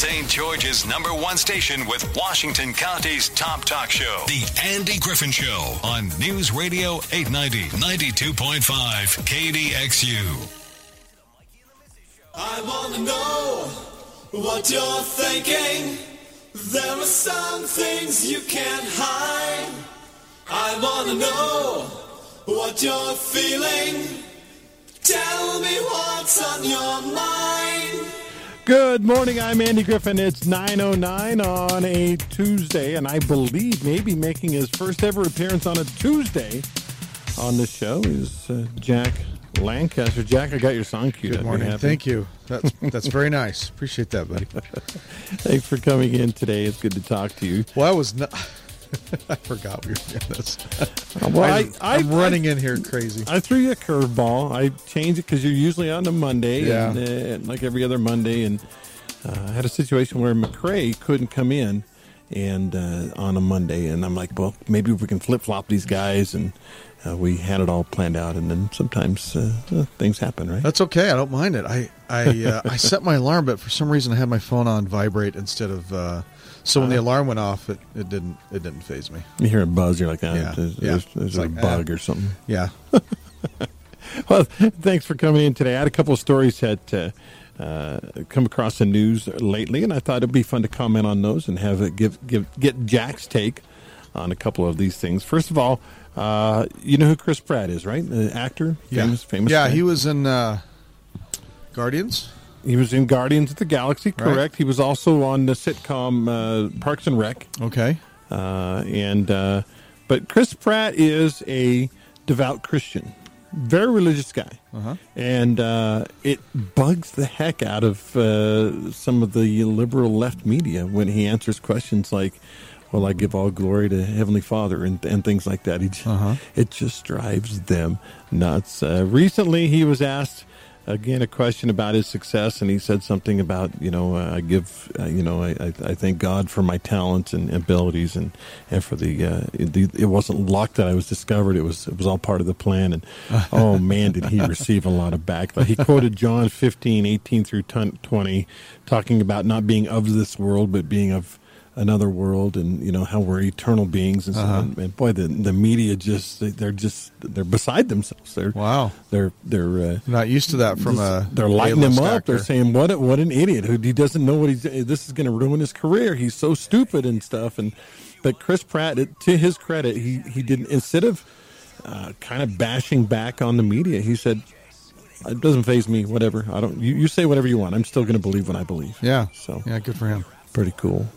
St. George's #1 station with Washington County's top talk show, The Andy Griffin Show, on News Radio 890, 92.5 KDXU. I want to know what you're thinking. There are some things you can't hide. I want to know what you're feeling. Tell me what's on your mind. Good morning, I'm Andy Griffin. It's 9:09 on a Tuesday, and I believe maybe making his first ever appearance on a Tuesday on the show is Jack Lancaster. Jack, I got your song queued. Good morning. Thank you. That's very nice. Appreciate that, buddy. Thanks for coming in today. It's good to talk to you. Well, I was not... I forgot we were doing this. Well, I'm running in here crazy. I threw you a curveball. I changed it because you're usually on a Monday, yeah. and like every other Monday, and I had a situation where McCrae couldn't come in and on a Monday, and I'm like, well, maybe we can flip-flop these guys, and we had it all planned out, and then sometimes things happen, right? That's okay. I don't mind it. I set my alarm, but for some reason I had my phone on vibrate instead of... So when the alarm went off, it didn't faze me. You hear a buzz, you're like, there's like, a bug or something. Yeah. Well, thanks for coming in today. I had a couple of stories that come across the news lately, and I thought it'd be fun to comment on those and have it get Jack's take on a couple of these things. First of all, you know who Chris Pratt is, right? The actor, famous. Yeah, guy. he was in Guardians. He was in Guardians of the Galaxy, correct. Right. He was also on the sitcom Parks and Rec. Okay. But Chris Pratt is a devout Christian, very religious guy. Uh-huh. And it bugs the heck out of some of the liberal left media when he answers questions like, well, I give all glory to Heavenly Father and things like that. It just drives them nuts. Recently, he was asked... Again, a question about his success, and he said something about, I thank God for my talents and abilities, and for it wasn't luck that I was discovered. It was all part of the plan. And oh man, did he receive a lot of backlash. He quoted John 15:18 through 20, talking about not being of this world, but being of another world, and how we're eternal beings, and so on. And boy, the media they're beside themselves. They're not used to that from they're lighting him up. Actor. They're saying what an idiot, he doesn't know what this is going to ruin his career. He's so stupid and stuff. But Chris Pratt, to his credit, he didn't, instead of kind of bashing back on the media, he said, it doesn't faze me, whatever. I don't. You say whatever you want. I'm still going to believe what I believe. Yeah. So yeah, good for him. Pretty cool.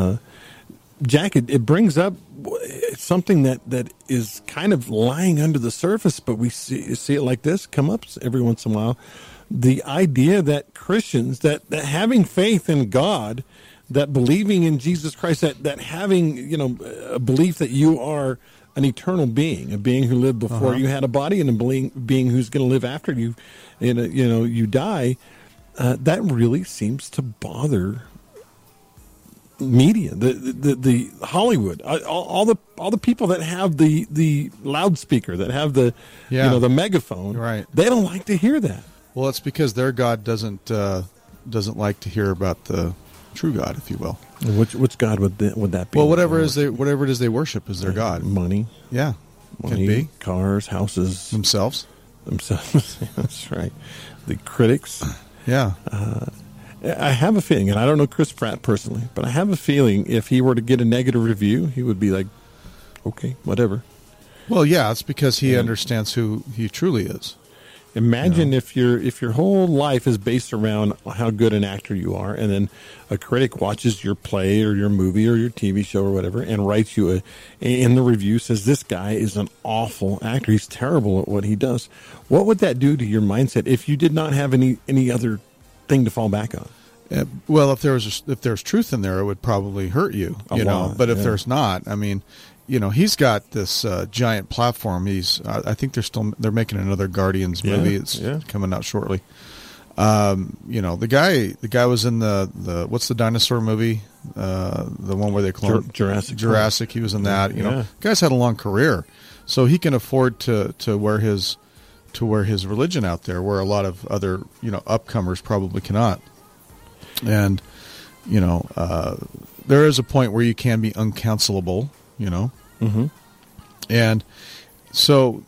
Jack, it brings up something that is kind of lying under the surface, but we see it like this come up every once in a while. The idea that Christians, that having faith in God, that believing in Jesus Christ, that having a belief that you are an eternal being, a being who lived before you had a body, and a being who's going to live after you, you die, that really seems to bother media, the Hollywood, all the people that have the loudspeaker, that have the the megaphone, right? They don't like to hear that. Well, it's because their God doesn't like to hear about the true God, if you will. Which God would that be? Well, whatever it is they worship is their God. Money, yeah, money, can be cars, houses, themselves. That's right. The critics, yeah. I have a feeling, and I don't know Chris Pratt personally, but I have a feeling if he were to get a negative review, he would be like, okay, whatever. Well, yeah, it's because he understands who he truly is. Imagine if your whole life is based around how good an actor you are, and then a critic watches your play or your movie or your TV show or whatever and writes you in the review, says this guy is an awful actor. He's terrible at what he does. What would that do to your mindset if you did not have any other thing to fall back on? Well, if there's truth in there, it would probably hurt you, But if there's not, I mean, he's got this giant platform. I think they're making another Guardians movie. It's coming out shortly. The guy was in the what's the dinosaur movie? The one where they cloned Jurassic. He was in that. The guy's had a long career, so he can afford to wear his religion out there, where a lot of other upcomers probably cannot. And there is a point where you can be uncounselable, Mm-hmm. and so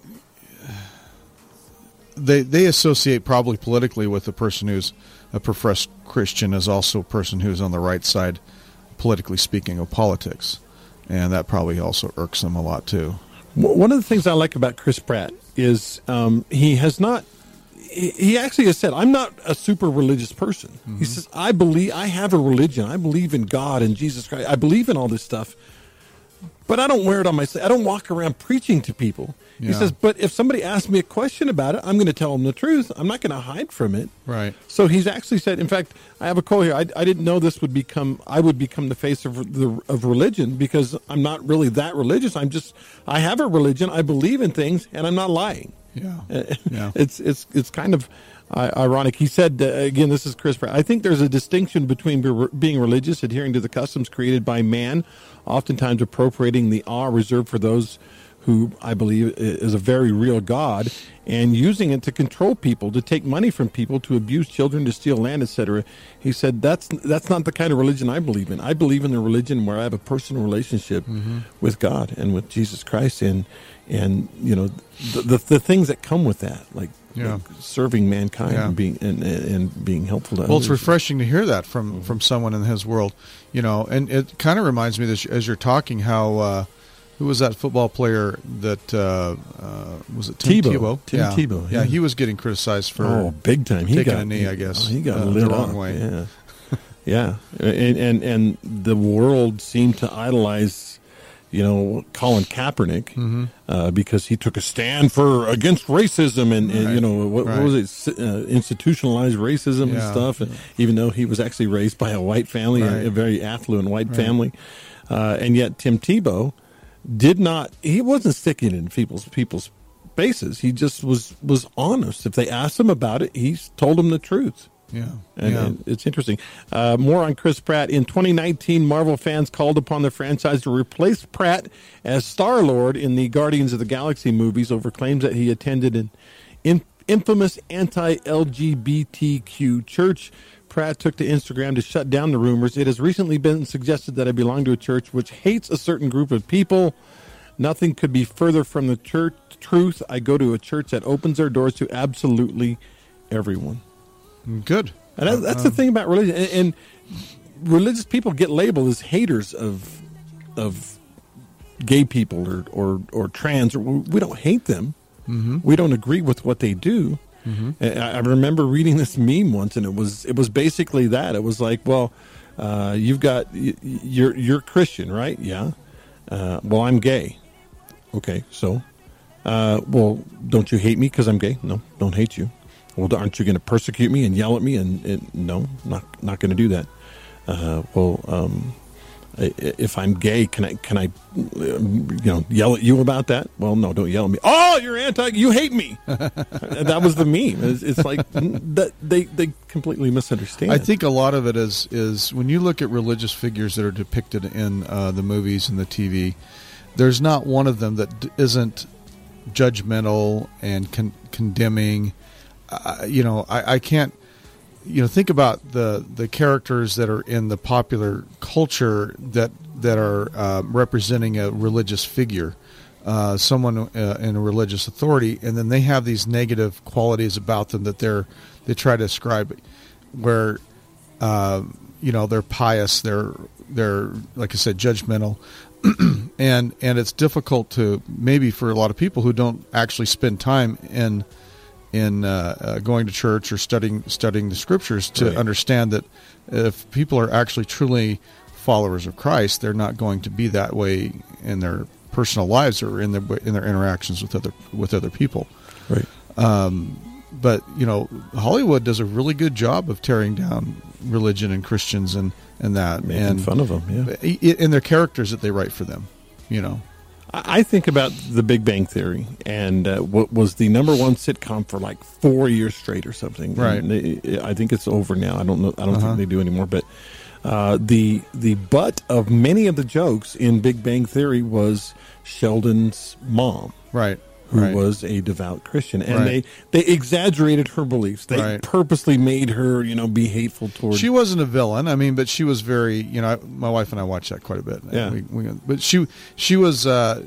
they associate probably politically with a person who's a professed Christian as also a person who's on the right side, politically speaking, of politics, and that probably also irks them a lot too. One of the things I like about Chris Pratt is he has not. He actually has said, "I'm not a super religious person." Mm-hmm. He says, "I have a religion. I believe in God and Jesus Christ. I believe in all this stuff, but I don't wear it on my sleeve. I don't walk around preaching to people." Yeah. He says, "But if somebody asks me a question about it, I'm going to tell them the truth. I'm not going to hide from it." Right. So he's actually said. In fact, I have a quote here. I didn't know this would become. I would become the face of religion because I'm not really that religious. I have a religion. I believe in things, and I'm not lying. Yeah. It's kind of ironic. He said, again, this is Chris Pratt, "I think there's a distinction between being religious, adhering to the customs created by man, oftentimes appropriating the awe reserved for those who I believe is a very real God, and using it to control people, to take money from people, to abuse children, to steal land, etc." He said, that's not the kind of religion I believe in. I believe in a religion where I have a personal relationship with God and with Jesus Christ, and the things that come with that, like serving mankind and being helpful to others. Well, it's refreshing to hear that from someone in his world, and it kind of reminds me that as you're talking how. Who was that football player that was it Tim Tebow? Tim Tebow. Yeah, he was getting criticized for big time. Taking a knee, I guess. He got lit the wrong up. way. Yeah, yeah, and the world seemed to idolize, Colin Kaepernick because he took a stand against racism and what was it, institutionalized racism and stuff. And even though he was actually raised by a white family, a very affluent white family, and yet Tim Tebow he wasn't sticking in people's faces. He just was honest. If they asked him about it, he told them the truth. And it's interesting. More on Chris Pratt. In 2019, Marvel fans called upon the franchise to replace Pratt as Star-Lord in the Guardians of the Galaxy movies over claims that he attended an infamous anti-LGBTQ church. Pratt took to Instagram to shut down the rumors. "It has recently been suggested that I belong to a church which hates a certain group of people. Nothing could be further from the truth. I go to a church that opens their doors to absolutely everyone." Good. And that's the thing about religion. And religious people get labeled as haters of gay people or trans. We don't hate them. Mm-hmm. We don't agree with what they do. Mm-hmm. I remember reading this meme once, and it was basically that. It was like, well, you're Christian, right? Yeah. Well, I'm gay. Okay, so, well, don't you hate me because I'm gay? No, don't hate you. Well, aren't you going to persecute me and yell at me? And no, not going to do that. If I'm gay, can I yell at you about that? Well, no, don't yell at me. Oh, you hate me. That was the meme. It's like that they completely misunderstand. I think a lot of it is when you look at religious figures that are depicted in the movies and the TV, there's not one of them that isn't judgmental and condemning. I can't. Think about the characters that are in the popular culture that are representing a religious figure, someone in a religious authority, and then they have these negative qualities about them that they try to ascribe, where they're pious, they're like I said, judgmental, and it's difficult to maybe for a lot of people who don't actually spend time in going to church or studying the scriptures to understand that if people are actually truly followers of Christ, they're not going to be that way in their personal lives or in their interactions with other people. Right. But Hollywood does a really good job of tearing down religion and Christians and that, making fun of them. Yeah. In their characters that they write for them. I think about The Big Bang Theory, and what was the number one sitcom for like 4 years straight or something. Right. I think it's over now. I don't know. I don't think they do anymore. But the butt of many of the jokes in Big Bang Theory was Sheldon's mom. Right. who was a devout Christian, and they exaggerated her beliefs. They purposely made her, be hateful towards. She wasn't a villain. I mean, but she was very. My wife and I watched that quite a bit. Yeah. But she was a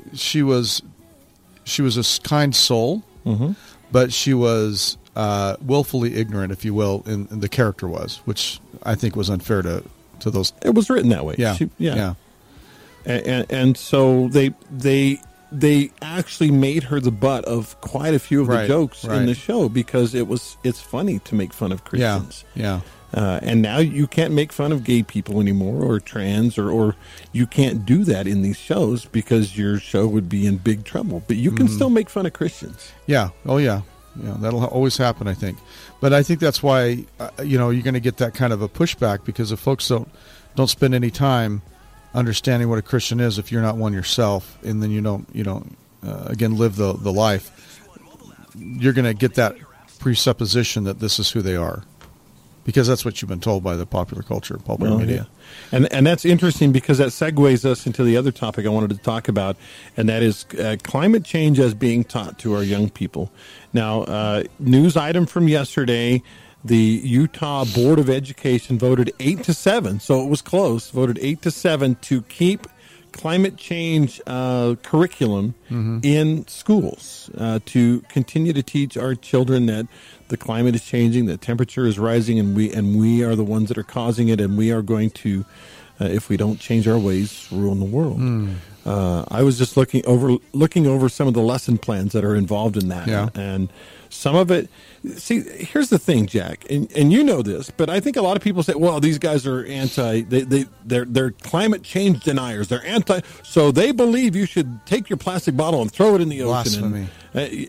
kind soul, but she was willfully ignorant, if you will, and the character was, which I think was unfair to those. It was written that way. Yeah, yeah. And so they actually made her the butt of quite a few of the jokes in the show because it's funny to make fun of Christians. Yeah. And now you can't make fun of gay people anymore, or trans, or you can't do that in these shows because your show would be in big trouble. But you can still make fun of Christians. Yeah. Oh, yeah. Yeah, that'll always happen, I think. But I think that's why you're going to get that kind of a pushback, because if folks don't spend any time understanding what a Christian is, if you're not one yourself, and then you don't again live the life, you're going to get that presupposition that this is who they are, because that's what you've been told by the popular culture, popular media. Yeah. And that's interesting, because that segues us into the other topic I wanted to talk about, and that is climate change as being taught to our young people. Now, news item from yesterday, the Utah Board of Education voted 8-7, so it was close, voted 8-7 to keep climate change curriculum in schools, to continue to teach our children that the climate is changing, the temperature is rising, and we are the ones that are causing it, and we are going to, if we don't change our ways, ruin the world. I was just looking over some of the lesson plans that are involved in that, and some of it. See, here's the thing, Jack, and you know this, but I think a lot of people say, "Well, these guys are they're climate change deniers. They're anti, so they believe you should take your plastic bottle and throw it in the ocean." Blasphemy.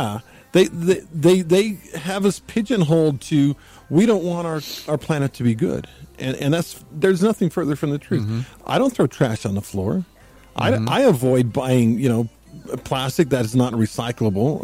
They have us pigeonholed to, we don't want our planet to be good, and there's nothing further from the truth. I don't throw trash on the floor. I avoid buying plastic that is not recyclable,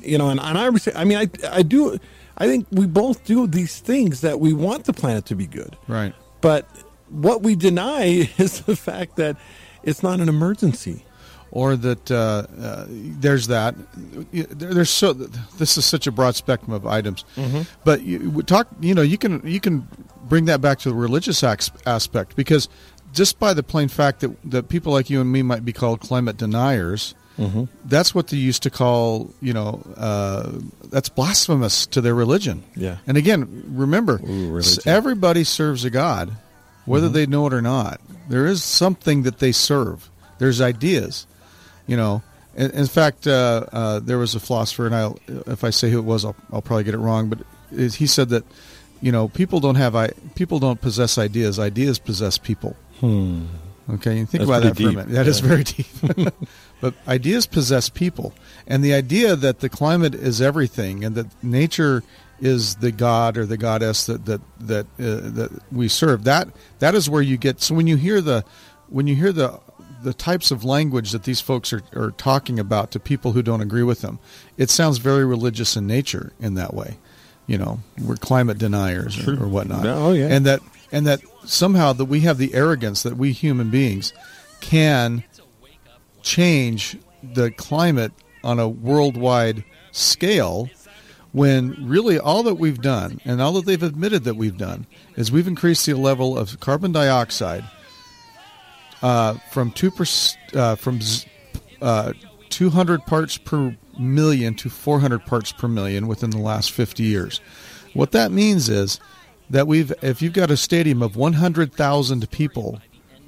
I do. I think we both do these things that we want the planet to be good, right? But what we deny is the fact that it's not an emergency. Or that there's that. This is such a broad spectrum of items, but you can bring that back to the religious aspect, because just by the plain fact that people like you and me might be called climate deniers, that's what they used to call, that's blasphemous to their religion. Yeah. And again, remember, everybody serves a God, whether they know it or not. There is something that they serve. There's ideas. In fact, there was a philosopher, and if I say who it was, I'll probably get it wrong. But he said that, people don't possess ideas. Ideas possess people. Okay, and think about that for a minute. That is very deep. But ideas possess people, and the idea that the climate is everything, and that nature is the god or the goddess that we serve. That is where you get. So when you hear the types of language that these folks are talking about to people who don't agree with them, it sounds very religious in nature in that way. We're climate deniers or whatnot. Oh, yeah. And that somehow that we have the arrogance that we human beings can change the climate on a worldwide scale, when really all that we've done, and all that they've admitted that we've done, is we've increased the level of carbon dioxide from 200 parts per million to 400 parts per million within the last 50 years. What that means is that if you've got a stadium of 100,000 people,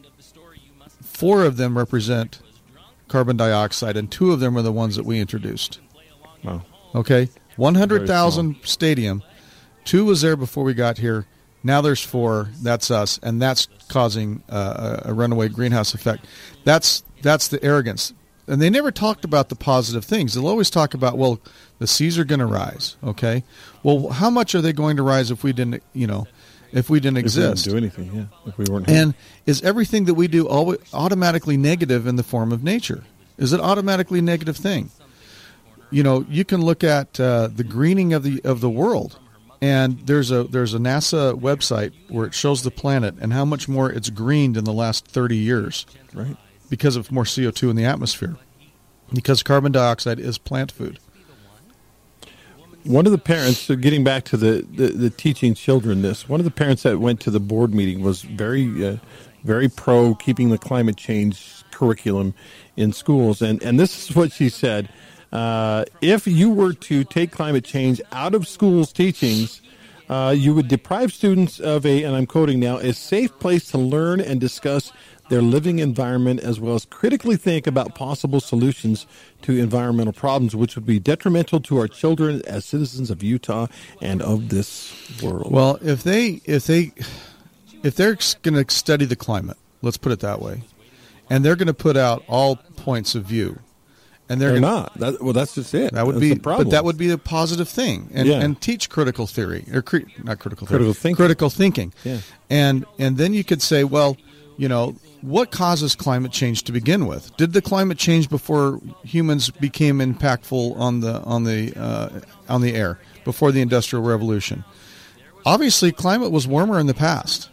4 of them represent carbon dioxide, and 2 of them are the ones that we introduced. Wow. Okay? 100,000 stadium. 2 was there before we got here. Now there's 4. That's us, and that's causing a runaway greenhouse effect. That's the arrogance. And they never talked about the positive things. They'll always talk about, well, the seas are going to rise. Okay, well, how much are they going to rise if we didn't exist? If we didn't do anything, yeah. If we weren't here. And is everything that we do always automatically negative in the form of nature? Is it automatically a negative thing? You can look at the greening of the world. And there's a NASA website where it shows the planet and how much more it's greened in the last 30 years, right? Because of more CO2 in the atmosphere. because carbon dioxide is plant food. One of the parents, so getting back to the teaching children this, one of the parents that went to the board meeting was very pro keeping the climate change curriculum in schools. And this is what she said. If you were to take climate change out of schools' teachings, you would deprive students of and I'm quoting now, a safe place to learn and discuss their living environment, as well as critically think about possible solutions to environmental problems, which would be detrimental to our children as citizens of Utah and of this world. Well, if they're going to study the climate, let's put it that way, and they're going to put out all points of view, and they're not. That's just it. That would That's be the problem. But that would be a positive thing, and teach critical theory or not critical theory, critical thinking. Yeah. And then you could say, well, what causes climate change to begin with? Did the climate change before humans became impactful on the air, before the Industrial Revolution? Obviously, climate was warmer in the past.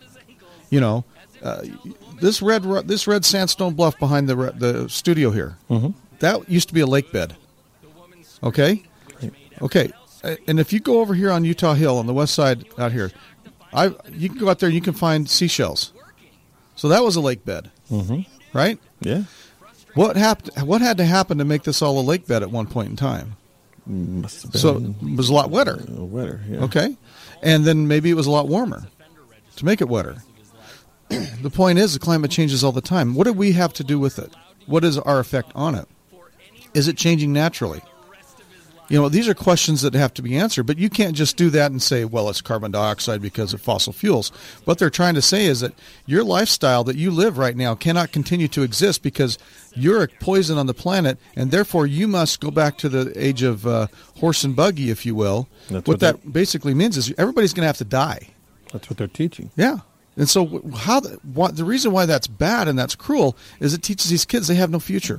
This red sandstone bluff behind the studio here, that used to be a lake bed. Okay? Okay. And if you go over here on Utah Hill on the west side out here, you can go out there and you can find seashells. So that was a lake bed, right? Yeah. What had to happen to make this all a lake bed at one point in time? Must have been So it was a lot wetter. Yeah. Okay. And then maybe it was a lot warmer to make it wetter. The point is, the climate changes all the time. What do we have to do with it? What is our effect on it? Is it changing naturally? These are questions that have to be answered, but you can't just do that and say, well, it's carbon dioxide because of fossil fuels. What they're trying to say is that your lifestyle that you live right now cannot continue to exist because you're a poison on the planet, and therefore you must go back to the age of horse and buggy, if you will. What that basically means is everybody's going to have to die. That's what they're teaching. Yeah. And so the reason why that's bad and that's cruel is it teaches these kids they have no future.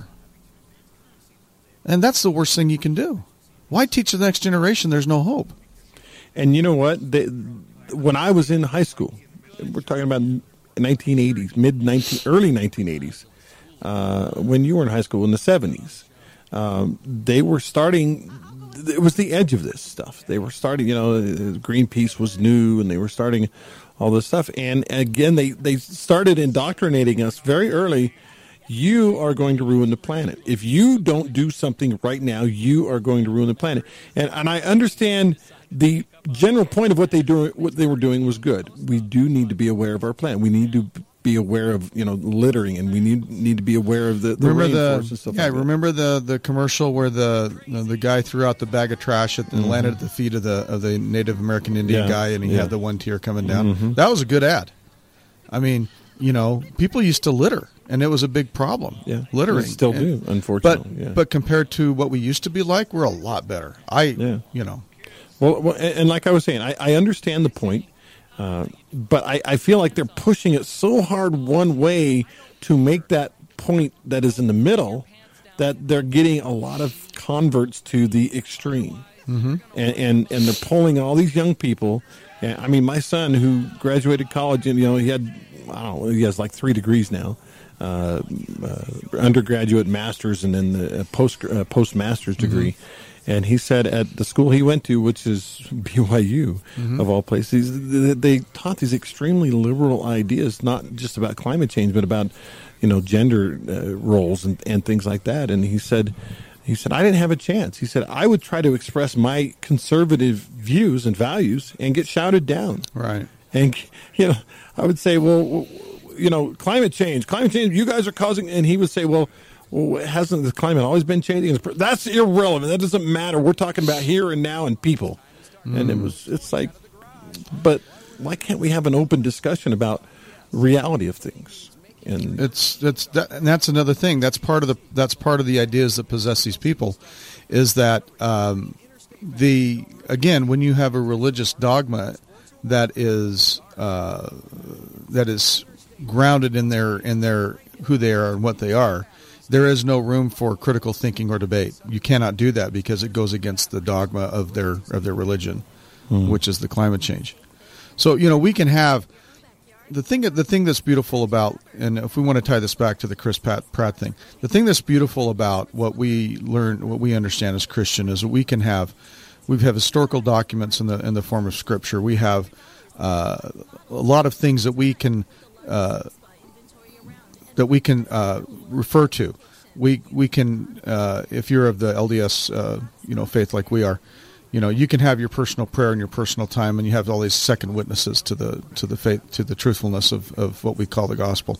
And that's the worst thing you can do. Why teach the next generation there's no hope? And you know what? When I was in high school, we're talking about 1980s, early 1980s, when you were in high school in the 70s, they were starting, it was the edge of this stuff. They were starting, Greenpeace was new, and they were starting all this stuff. And again, they started indoctrinating us very early. You are going to ruin the planet. If you don't do something right now, you are going to ruin the planet. And I understand the general point of what they were doing was good. We do need to be aware of our planet. We need to be aware of littering, and we need to be aware of the rainforest and stuff. Yeah, like that. Remember the commercial where the guy threw out the bag of trash and landed at the feet of the Native American Indian guy, and he had the one tear coming down. That was a good ad. I mean, people used to litter. And it was a big problem. Yeah, littering. We still do, unfortunately. But compared to what we used to be like, we're a lot better. Well, and like I was saying, I understand the point, but I feel like they're pushing it so hard one way to make that point that is in the middle that they're getting a lot of converts to the extreme. And they're pulling all these young people. And, I mean, my son who graduated college, and he has like 3 degrees now. Undergraduate, master's, and then the postmaster's degree. And he said at the school he went to, which is BYU of all places, they taught these extremely liberal ideas, not just about climate change, but about gender roles and things like that. And he said I didn't have a chance. He said I would try to express my conservative views and values and get shouted down. Right. And I would say, well, climate change, you guys are causing, and he would say, well, hasn't the climate always been changing? That's irrelevant. That doesn't matter. We're talking about here and now and people. And it's like, but why can't we have an open discussion about reality of things? And and that's another thing. That's part of the ideas that possess these people, is that when you have a religious dogma that is grounded in their who they are and what they are, there is no room for critical thinking or debate. You cannot do that because it goes against the dogma of their religion, which is the climate change. So we can have the thing that's beautiful about, and if we want to tie this back to the Chris Pratt thing, the thing that's beautiful about what we learn, what we understand as Christian, is that we have historical documents in the form of Scripture. We have a lot of things that we can refer to. We can, if you're of the LDS faith like we are, you can have your personal prayer and your personal time, and you have all these second witnesses to the faith, to the truthfulness of what we call the gospel.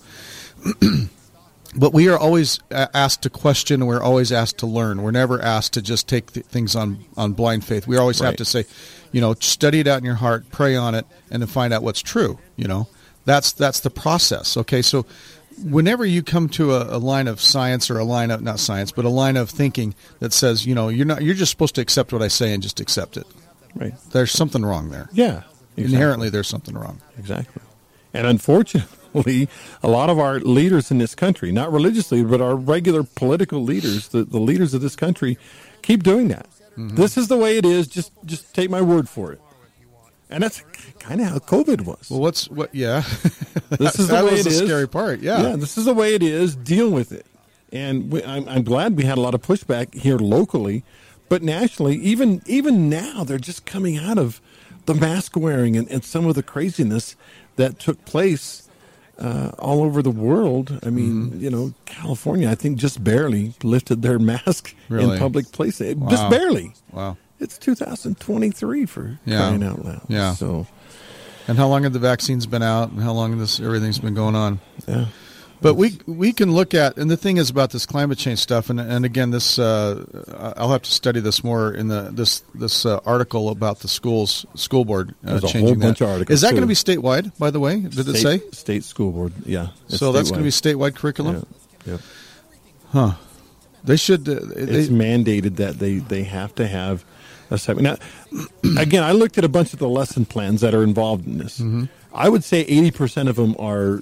But we are always asked to question, and we're always asked to learn. We're never asked to just take things on blind faith. We always have to say, study it out in your heart, pray on it, and then find out what's true. That's the process. Okay, so whenever you come to a line of science, or a line of, not science, but a line of thinking that says, you're just supposed to accept what I say and just accept it. Right. There's something wrong there. Yeah. Exactly. Inherently, there's something wrong. Exactly. And unfortunately, a lot of our leaders in this country, not religious leaders, but our regular political leaders, the leaders of this country, keep doing that. Mm-hmm. This is the way it is. Just take my word for it. And that's kind of how COVID was. Well, yeah. This is the way it is. That was the scary part, yeah. This is the way it is. Deal with it. And I'm glad we had a lot of pushback here locally, but nationally, even now, they're just coming out of the mask wearing and some of the craziness that took place all over the world. I mean, California, I think, just barely lifted their mask in public places. Wow. Just barely. Wow. It's 2023 for crying out loud. Yeah. So, and how long have the vaccines been out, and how long has everything's been going on? Yeah. But we can look at, and the thing is about this climate change stuff, and again, this I'll have to study this more in this article about the school board There's changing a whole bunch of articles. Is that going to be statewide, by the way? Did it say? State school board, yeah. So that's going to be statewide curriculum? Yeah. Huh. They should. It's mandated that they have to have a segment. Now, again, I looked at a bunch of the lesson plans that are involved in this. Mm-hmm. I would say 80% of them are,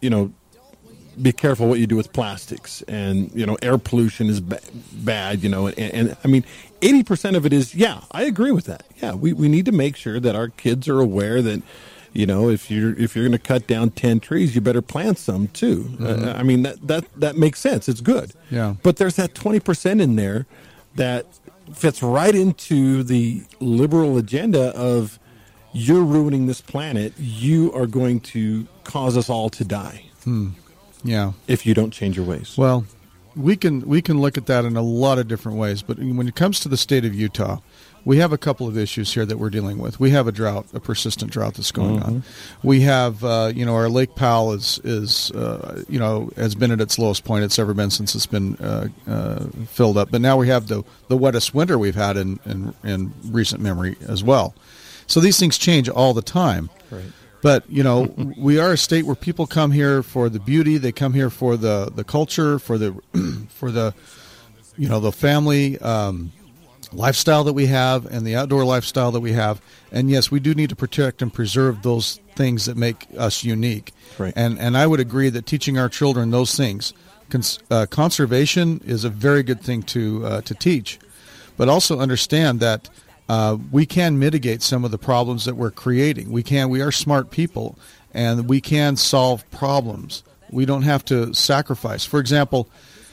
be careful what you do with plastics, and air pollution is bad. And I mean, 80% of it is, I agree with that. Yeah, we need to make sure that our kids are aware that, if you're going to cut down 10 trees, you better plant some too. Mm-hmm. I mean, that makes sense. It's good. Yeah. But there's that 20% in there that fits right into the liberal agenda of, you're ruining this planet. You are going to cause us all to die. Yeah. If you don't change your ways. Well, we can look at that in a lot of different ways. But when it comes to the state of Utah, we have a couple of issues here that we're dealing with. We have a persistent drought that's going on. We have, our Lake Powell has been at its lowest point it's ever been since it's been filled up. But now we have the wettest winter we've had in recent memory as well. So these things change all the time. Right. But, we are a state where people come here for the beauty. They come here for the culture, for the the family lifestyle that we have, and the outdoor lifestyle that we have. And yes, we do need to protect and preserve those things that make us unique. Right. And I would agree that teaching our children those things, conservation is a very good thing to teach, but also understand that we can mitigate some of the problems that we're creating. We are smart people, and we can solve problems. We don't have to sacrifice. For example,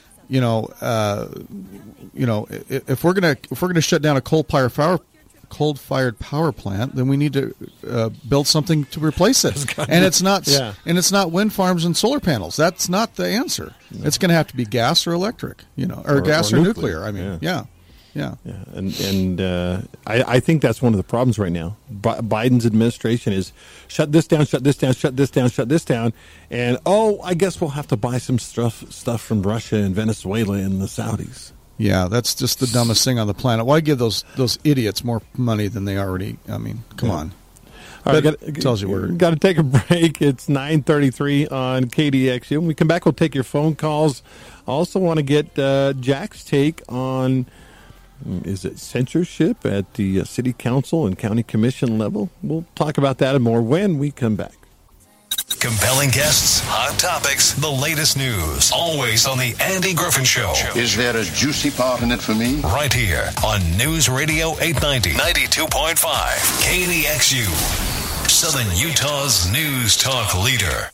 if we're gonna shut down a coal-fired power plant, then we need to build something to replace it. And it's not wind farms and solar panels. That's not the answer. No. It's going to have to be gas or electric, or gas or nuclear. I mean, yeah. And I think that's one of the problems right now. Biden's administration is shut this down, shut this down, shut this down, shut this down, and I guess we'll have to buy some stuff from Russia and Venezuela and the Saudis. Yeah, that's just the dumbest thing on the planet. Why give those idiots more money than they already? I mean, come on. All right, tells you where. Got to take a break. It's 9:33 on KDXU. When we come back, we'll take your phone calls. I also want to get Jack's take on. Is it censorship at the city council and county commission level? We'll talk about that and more when we come back. Compelling guests, hot topics, the latest news. Always on the Andy Griffin Show. Is there a juicy part in it for me? Right here on News Radio 890, 92.5, KDXU. Southern Utah's news talk leader.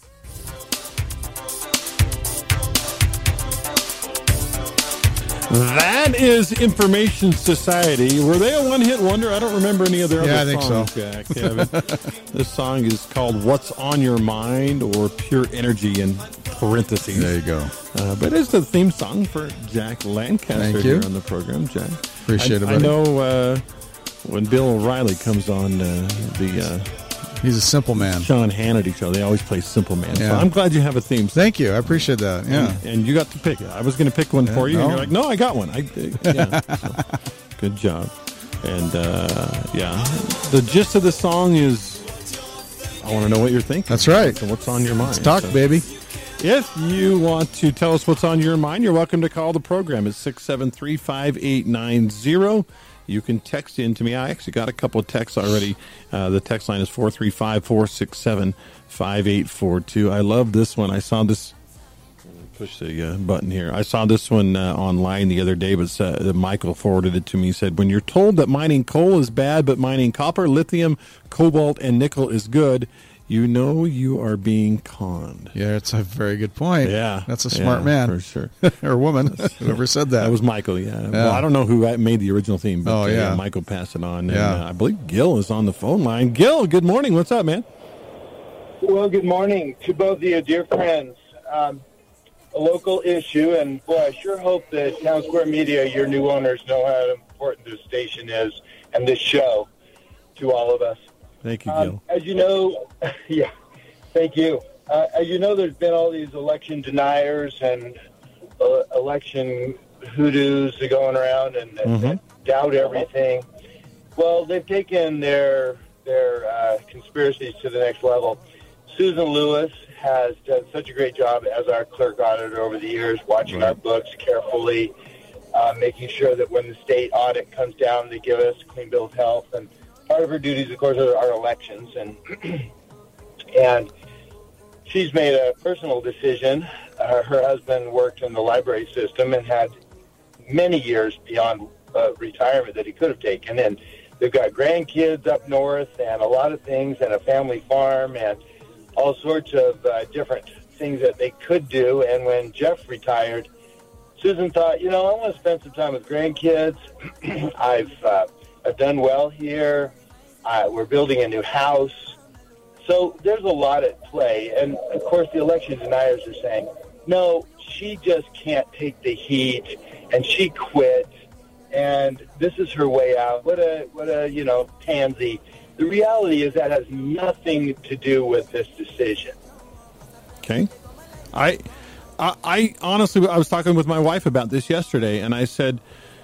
That is Information Society. Were they a one-hit wonder? I don't remember any of their other songs. Think so. Jack, this song is called What's on Your Mind, or Pure Energy in parentheses. There you go. But it's the theme song for Jack Lancaster here on the program, Jack. Appreciate it, buddy. I know when Bill O'Reilly comes on he's a simple man. Sean Hannity show, they always play Simple Man. Yeah. So I'm glad you have a theme song. Thank you. I appreciate that. Yeah. And you got to pick it. I was going to pick one for you, and you're like, no, I got one. So, good job. And, the gist of the song is, I want to know what you're thinking. That's right. So what's on your mind? Let's talk, baby. If you want to tell us what's on your mind, you're welcome to call the program. It's 673-5890. You can text in to me. I actually got a couple of texts already. The text line is 435-467-5842. I love this one. I saw this. Push the button here. I saw this one online the other day, but Michael forwarded it to me. He said, when you're told that mining coal is bad, but mining copper, lithium, cobalt, and nickel is good, you know you are being conned. Yeah, it's a very good point. Yeah. That's a smart man. For sure. Or woman, whoever said that. That was Michael, yeah. Well, I don't know who made the original theme, but yeah. Michael passed it on. Yeah. And I believe Gil is on the phone line. Gil, good morning. What's up, man? Well, good morning to both of you, dear friends. A local issue, and boy, I sure hope that Town Square Media, your new owners, know how important this station is and this show to all of us. Thank you, Gil. As you know, yeah, thank you. As you know, there's been all these election deniers and election hoodoos going around and doubt everything. Well, they've taken their conspiracies to the next level. Susan Lewis has done such a great job as our clerk auditor over the years, watching our books carefully, making sure that when the state audit comes down, they give us a clean bill of health. And part of her duties, of course, are our elections. And she's made a personal decision. Her husband worked in the library system and had many years beyond retirement that he could have taken. And they've got grandkids up north and a lot of things and a family farm and all sorts of different things that they could do. And when Jeff retired, Susan thought, I want to spend some time with grandkids. I've done well here. We're building a new house. So there's a lot at play. And, of course, the election deniers are saying, no, she just can't take the heat, and she quit, and this is her way out. What a pansy. The reality is that has nothing to do with this decision. Okay. I honestly, I was talking with my wife about this yesterday, and I said,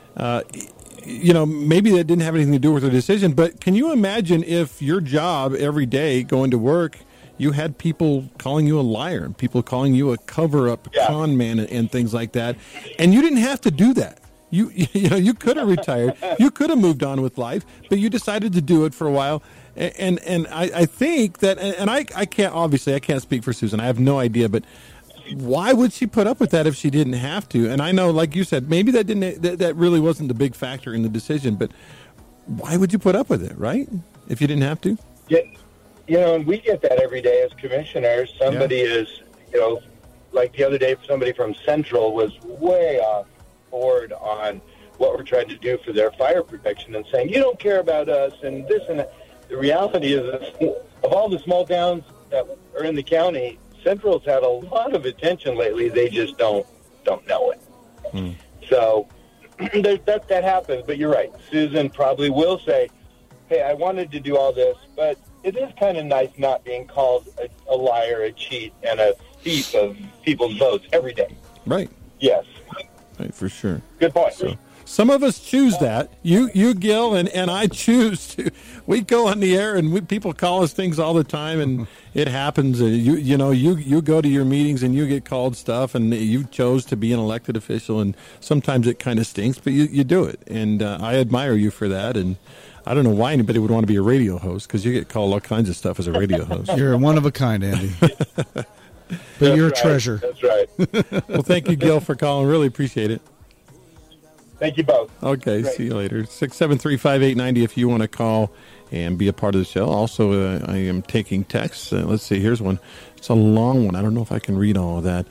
maybe that didn't have anything to do with her decision, but can you imagine if your job every day going to work, you had people calling you a liar and people calling you a cover-up con man and things like that, and you didn't have to do that. You could have retired. You could have moved on with life, but you decided to do it for a while. And I think that, and I can't speak for Susan. I have no idea, but why would she put up with that if she didn't have to? And I know, like you said, maybe that really wasn't the big factor in the decision, but why would you put up with it, right? If you didn't have to? Yeah, and we get that every day as commissioners. Somebody is, like the other day, somebody from Central was way off board on what we're trying to do for their fire protection and saying, you don't care about us and this and that. The reality is that of all the small towns that are in the county, Central's had a lot of attention lately. They just don't know it. So that happens. But you're right. Susan probably will say, hey, I wanted to do all this, but it is kind of nice not being called a liar, a cheat, and a thief of people's votes every day. Right. Yes. Right, for sure. Good point. So, some of us choose that. You, Gil, and I choose to. We go on the air, and people call us things all the time, and it happens. You go to your meetings, and you get called stuff, and you chose to be an elected official, and sometimes it kind of stinks, but you do it, and I admire you for that, and I don't know why anybody would want to be a radio host, because you get called all kinds of stuff as a radio host. You're one of a kind, Andy. But you're a treasure. That's right. Well, thank you, Gil, for calling. Really appreciate it. Thank you both. Okay, Great. See you later. 673-5890 if you want to call and be a part of the show. Also, I am taking texts. Let's see, here's one. It's a long one. I don't know if I can read all of that.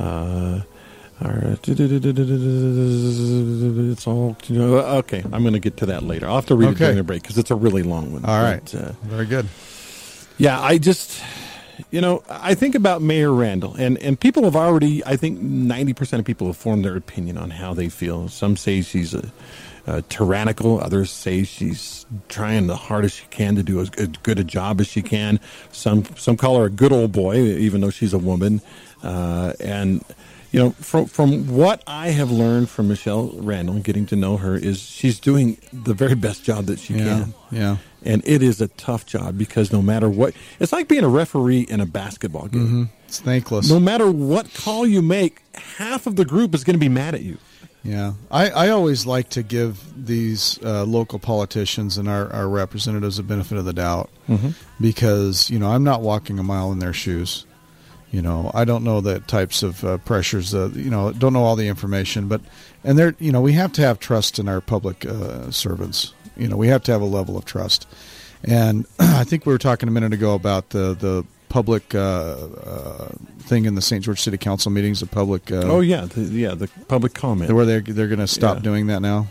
It's all okay. I'm going to get to that later. I'll have to read it during the break because it's a really long one. All right, very good. Yeah, I just, I think about Mayor Randall, and people have already. I think 90% of people have formed their opinion on how they feel. Some say she's tyrannical. Others say she's trying the hardest she can to do as good a job as she can. Some call her a good old boy, even though she's a woman, and. From what I have learned from Michelle Randall, getting to know her, is she's doing the very best job that she can. Yeah. And it is a tough job because no matter what, it's like being a referee in a basketball game. Mm-hmm. It's thankless. No matter what call you make, half of the group is going to be mad at you. Yeah. I always like to give these local politicians and our representatives a benefit of the doubt because, I'm not walking a mile in their shoes. I don't know the types of pressures, don't know all the information, and there, we have to have trust in our public servants. We have to have a level of trust. And I think we were talking a minute ago about the public thing in the St. George City Council meetings, the public. The public comment. Where they're going to stop doing that now.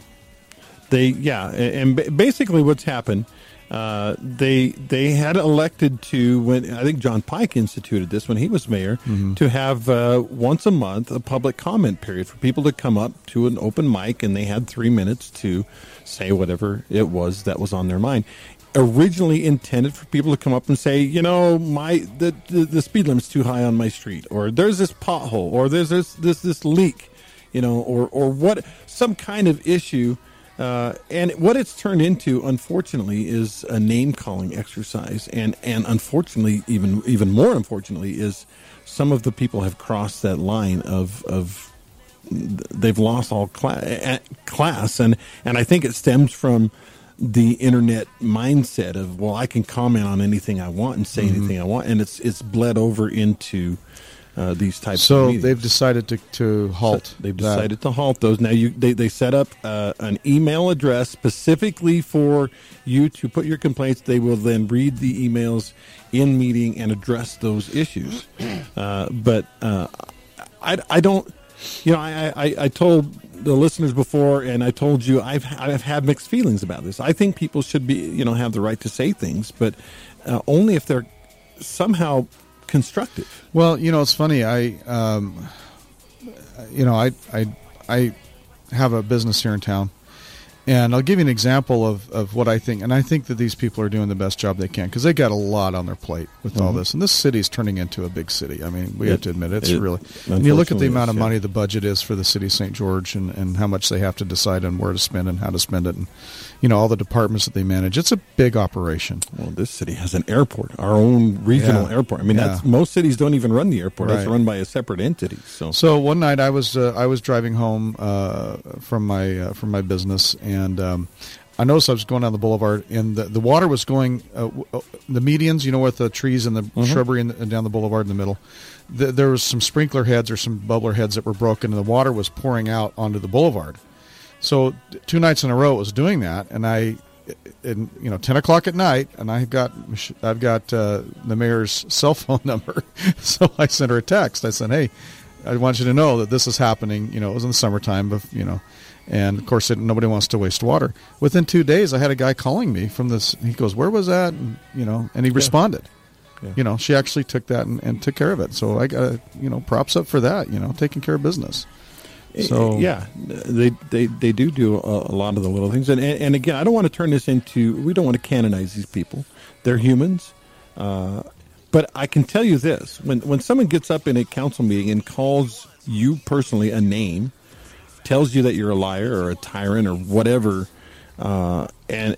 And basically what's happened. They had elected to, when I think John Pike instituted this when he was mayor, to have once a month a public comment period for people to come up to an open mic, and they had 3 minutes to say whatever it was that was on their mind. Originally intended for people to come up and say, the speed limit's too high on my street, or there's this pothole, or there's this leak, or what, some kind of issue. And what it's turned into, unfortunately, is a name-calling exercise. And unfortunately, even more unfortunately, is some of the people have crossed that line of they've lost all class. And I think it stems from the internet mindset of, well, I can comment on anything I want and say anything I want. And it's bled over into these types of meetings. So they've decided to halt. They've decided to halt those. Now they set up an email address specifically for you to put your complaints. They will then read the emails in meeting and address those issues. But I don't. I told the listeners before, and I told you I've had mixed feelings about this. I think people should be have the right to say things, but only if they're somehow constructive. Well, it's funny. I have a business here in town, and I'll give you an example of what I think. And I think that these people are doing the best job they can because they got a lot on their plate with all this. And this city's turning into a big city. I mean, we have to admit it's really. And you look at the amount of money the budget is for the city of St. George, and how much they have to decide on where to spend and how to spend it, and all the departments that they manage. It's a big operation. Well, this city has an airport, our own regional airport. I mean, most cities don't even run the airport. Right. It's run by a separate entity. So one night I was driving home from my business, and I noticed I was going down the boulevard, and the water was going the medians, with the trees and the shrubbery and down the boulevard in the middle. There was some sprinkler heads or some bubbler heads that were broken, and the water was pouring out onto the boulevard. So 2 nights in a row it was doing that, and 10 o'clock at night, and I've got the mayor's cell phone number, so I sent her a text. I said, "Hey, I want you to know that this is happening." It was in the summertime, but and of course nobody wants to waste water. Within 2 days, I had a guy calling me from this. He goes, "Where was that?" And and he responded. Yeah. She actually took that and took care of it. So I got props up for that. Taking care of business. So they do a lot of the little things, and again, I don't want to turn this into. We don't want to canonize these people. They're humans, but I can tell you this: when someone gets up in a council meeting and calls you personally a name, tells you that you're a liar or a tyrant or whatever, and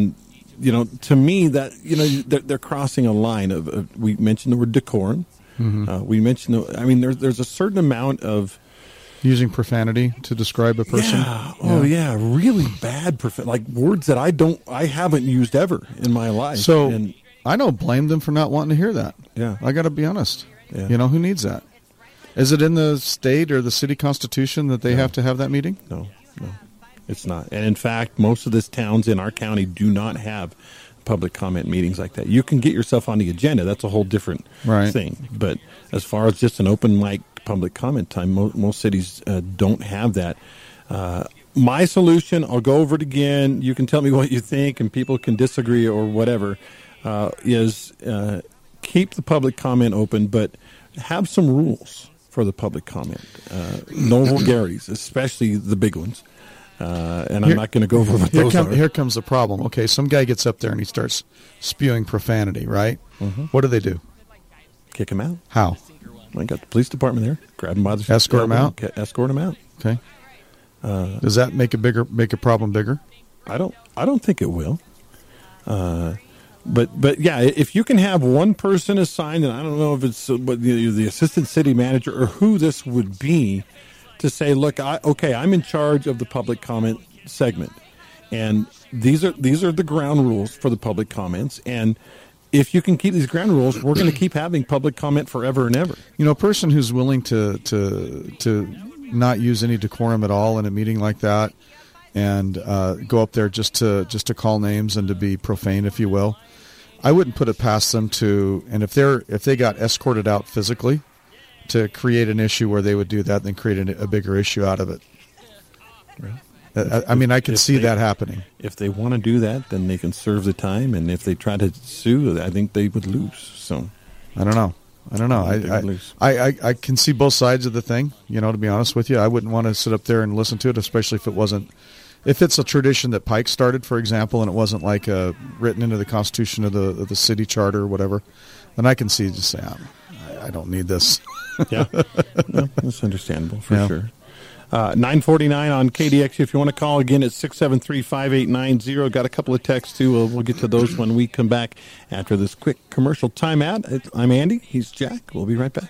to me that they're crossing a line of we mentioned the word decorum. We mentioned there's a certain amount of using profanity to describe a person. Really bad like words that I haven't used ever in my life. So I don't blame them for not wanting to hear that. Yeah, I got to be honest. Yeah. Who needs that? Is it in the state or the city constitution that they have to have that meeting? No, it's not. And in fact, most of the towns in our county do not have public comment meetings like that. You can get yourself on the agenda. That's a whole different thing. But as far as just an open mic public comment time, most cities don't have that. My solution, I'll go over it again. You can tell me what you think, and people can disagree or whatever, is keep the public comment open, but have some rules for the public comment. No vulgarities, especially the big ones. And I'm not going to go over what those are. Here comes the problem. Okay, some guy gets up there and he starts spewing profanity, right? Mm-hmm. What do? Kick him out. How? I got the police department there. Grab him by the escort him out. Escort him out. Okay. Does that make a problem bigger? I don't think it will. But yeah, if you can have one person assigned, and I don't know if it's the assistant city manager or who this would be, to say, look, I'm in charge of the public comment segment, and these are the ground rules for the public comments, and if you can keep these ground rules, we're going to keep having public comment forever and ever. A person who's willing to not use any decorum at all in a meeting like that, and go up there just to call names and to be profane, if you will, I wouldn't put it past them to. And if they got escorted out physically, to create an issue where they would do that, then create a bigger issue out of it. Right. I can see that happening. If they want to do that, then they can serve the time, and if they try to sue, I think they would lose. So, I don't know. I can see both sides of the thing. To be honest with you, I wouldn't want to sit up there and listen to it, especially if it's a tradition that Pike started, for example, and it wasn't like written into the Constitution of the city charter or whatever. Then I can see just say, I don't need this. Yeah, no, that's understandable for sure. 949 on KDX. If you want to call again, it's 673-5890. Got a couple of texts too. We'll get to those when we come back after this quick commercial timeout. I'm Andy. He's Jack. We'll be right back.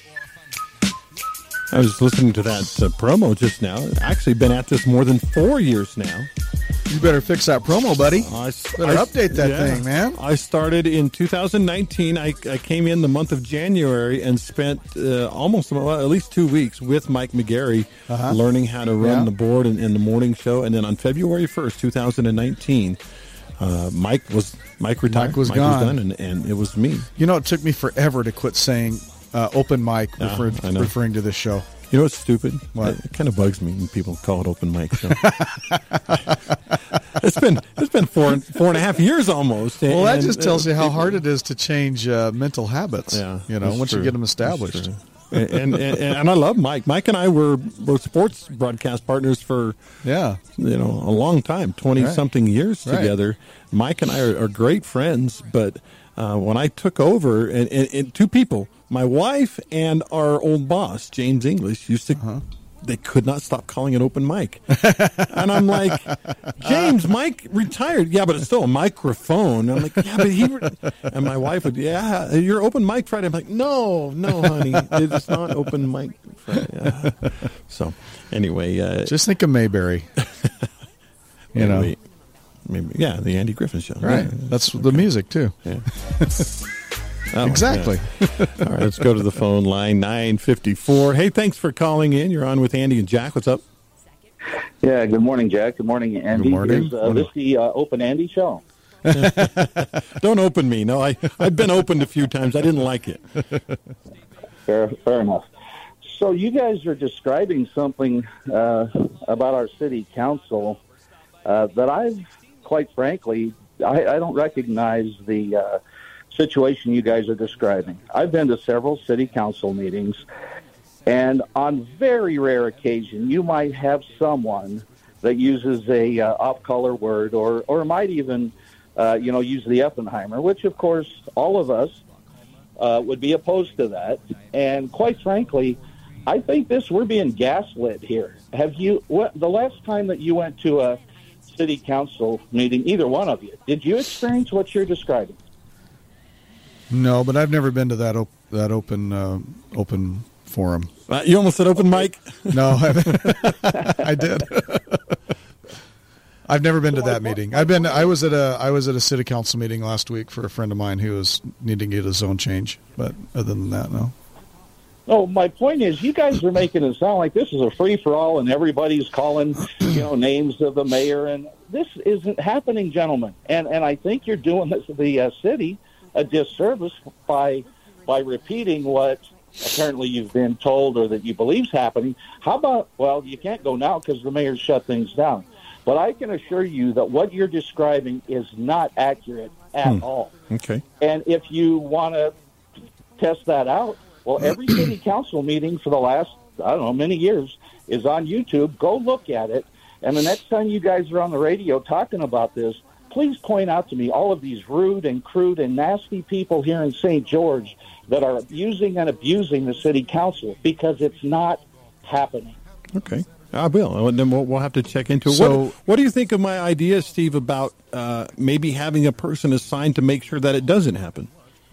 I was listening to that promo just now. Actually been at this more than 4 years now. You better fix that promo, buddy. Better update that thing, man. I started in 2019. I came in the month of January and spent almost at least 2 weeks with Mike McGarry learning how to run the board in the morning show. And then on February 1st, 2019, Mike retired. Mike was gone. And it was me. It took me forever to quit saying open mic, referring to this show. You know what's stupid? What? It kind of bugs me when people call it open mic show. It's been four and a half years almost. Well, that just tells you how hard it is to change mental habits. Yeah, once you get them established. And I love Mike. Mike and I were sports broadcast partners for a long time, 20-something years together. Mike and I are great friends, but when I took over, and two people, my wife and our old boss, James English, used to they could not stop calling it open mic. And I'm like, James, Mike retired. Yeah, but it's still a microphone. I'm like, yeah, but and my wife would, you're open mic Friday. I'm like, no, honey, it's not open mic Friday. So anyway. Just think of Mayberry. Maybe, the Andy Griffin Show. Right. That's the music, too. Yeah. Exactly. All right, let's go to the phone line, 954. Hey, thanks for calling in. You're on with Andy and Jack. What's up? Yeah, good morning, Jack. Good morning, Andy. Good morning. Is this the Open Andy Show? Don't open me. No, I've been opened a few times. I didn't like it. Fair enough. So you guys are describing something about our city council that I've, quite frankly, I don't recognize the situation you guys are describing. I've been to several city council meetings, and on very rare occasion, you might have someone that uses a off-color word or might even, use the Oppenheimer, which, of course, all of us would be opposed to that. And quite frankly, I think we're being gaslit here. The last time that you went to a city council meeting, either one of you, did you experience what you're describing? No, but I've never been to that open forum. You almost said open mic? No, I did. I've never been to that meeting. I was at a city council meeting last week for a friend of mine who was needing to get his zone change. But other than that, no. Oh, my point is, you guys are making it sound like this is a free-for-all and everybody's calling, names of the mayor, and this isn't happening, gentlemen. And I think you're doing the city a disservice by repeating what apparently you've been told or that you believe is happening. How about, well, you can't go now because the mayor shut things down. But I can assure you that what you're describing is not accurate at all. Okay. And if you want to test that out, well, every city council meeting for the last, many years is on YouTube. Go look at it. And the next time you guys are on the radio talking about this, please point out to me all of these rude and crude and nasty people here in St. George that are using and abusing the city council, because it's not happening. Okay. I will. And then we'll have to check into it. So, what do you think of my idea, Steve, about maybe having a person assigned to make sure that it doesn't happen?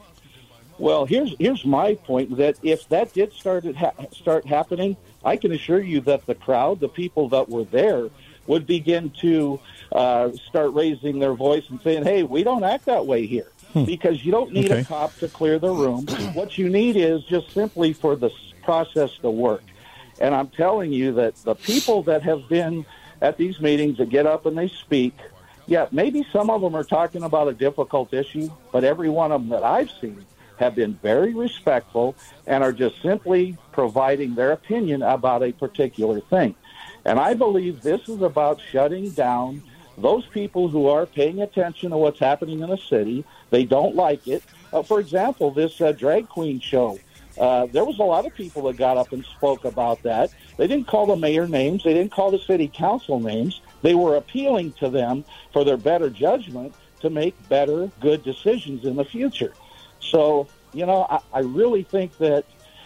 Well, here's my point, that if that did start happening, I can assure you that the crowd, the people that were there, would begin to start raising their voice and saying, hey, we don't act that way here. Because you don't need a cop to clear the room. What you need is just simply for the process to work. And I'm telling you that the people that have been at these meetings that get up and they speak, yeah, maybe some of them are talking about a difficult issue, but every one of them that I've seen have been very respectful and are just simply providing their opinion about a particular thing. And I believe this is about shutting down those people who are paying attention to what's happening in the city. They don't like it. For example, this drag queen show. There was a lot of people that got up and spoke about that. They didn't call the mayor names. They didn't call the city council names. They were appealing to them for their better judgment to make better, good decisions in the future. So, I really think that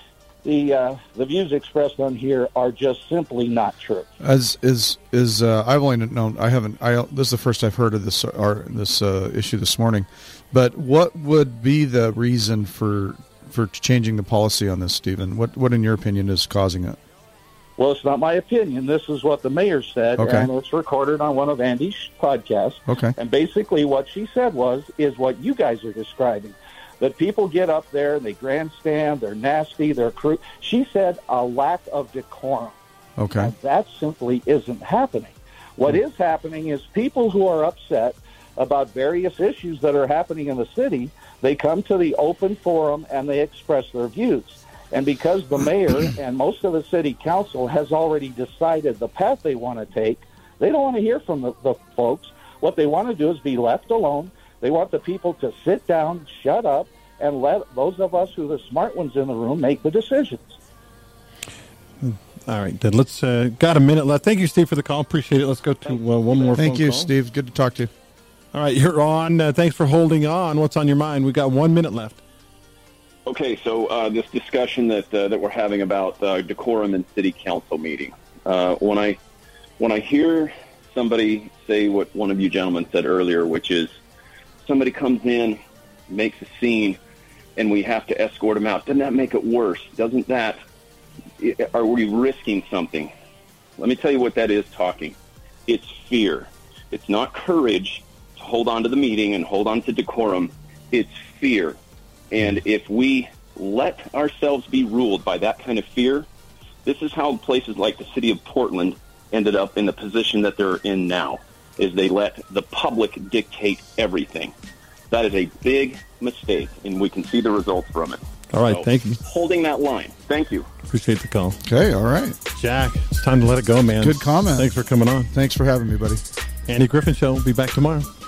the views expressed on here are just simply not true. I've only known, this is the first I've heard of this issue this morning. But what would be the reason for changing the policy on this, Stephen? What in your opinion is causing it? Well, it's not my opinion. This is what the mayor said, and it's recorded on one of Andy's podcasts. Okay. And basically what she said is what you guys are describing, that people get up there and they grandstand, they're nasty, they're crude. She said a lack of decorum. Okay. And that simply isn't happening. What is happening is people who are upset about various issues that are happening in the city, they come to the open forum and they express their views. And because the mayor and most of the city council has already decided the path they want to take, they don't want to hear from the folks. What they want to do is be left alone. They want the people to sit down, shut up, and let those of us who are the smart ones in the room make the decisions. All right, then let's got a minute left. Thank you, Steve, for the call. Appreciate it. Let's go to one more. Thank you, call. Steve. Good to talk to you. All right, you're on. Thanks for holding on. What's on your mind? We've got 1 minute left. Okay, so this discussion that we're having about decorum in city council meeting. When I hear somebody say what one of you gentlemen said earlier, which is somebody comes in, makes a scene, and we have to escort them out, doesn't that make it worse? Doesn't that? Are we risking something? Let me tell you what that is talking. It's fear. It's not courage to hold on to the meeting and hold on to decorum. It's fear. And if we let ourselves be ruled by that kind of fear, this is how places like the city of Portland ended up in the position that they're in now, is they let the public dictate everything. That is a big mistake, and we can see the results from it. All right, thank you. Holding that line. Thank you. Appreciate the call. Okay, all right. Jack, it's time to let it go, man. Good comment. Thanks for coming on. Thanks for having me, buddy. Andy Griffin Show will be back tomorrow.